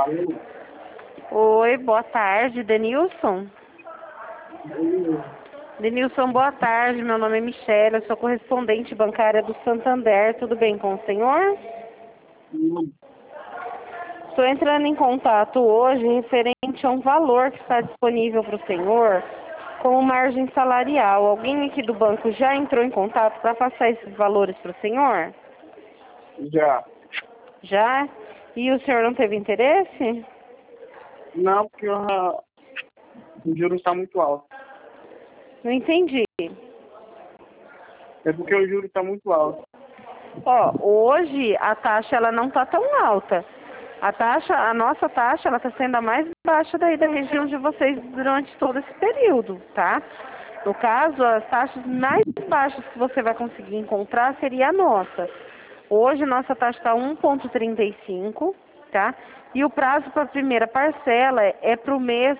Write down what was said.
Alô? Oi, boa tarde, Denilson. Oi. Denilson, boa tarde. Meu nome é Michelle, eu sou correspondente bancária do Santander. Tudo bem com o senhor? Sim. Estou entrando em contato hoje referente a um valor que está disponível para o senhor como margem salarial. Alguém aqui do banco já entrou em contato para passar esses valores para o senhor? Já. Já? E o senhor não teve interesse? Não, porque o juro está muito alto. Não entendi. É porque o juro está muito alto. Ó, hoje a taxa ela não está tão alta. A nossa taxa, ela está sendo a mais baixa daí da região de vocês durante todo esse período, tá? No caso, as taxas mais baixas que você vai conseguir encontrar seria a nossa. Hoje, nossa taxa está 1,35, tá? E o prazo para a primeira parcela é para o mês